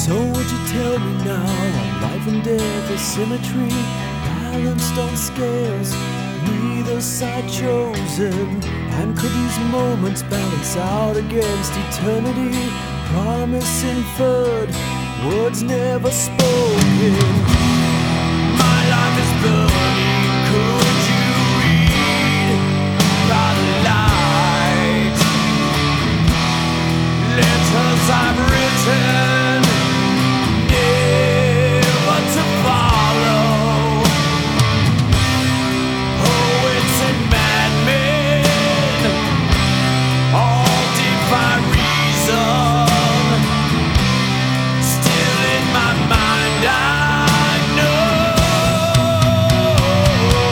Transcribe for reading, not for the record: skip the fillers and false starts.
So would you tell me now, on life and death is symmetry, balanced on scales, neither side chosen? And could these moments balance out against eternity? Promise inferred, words never spoken.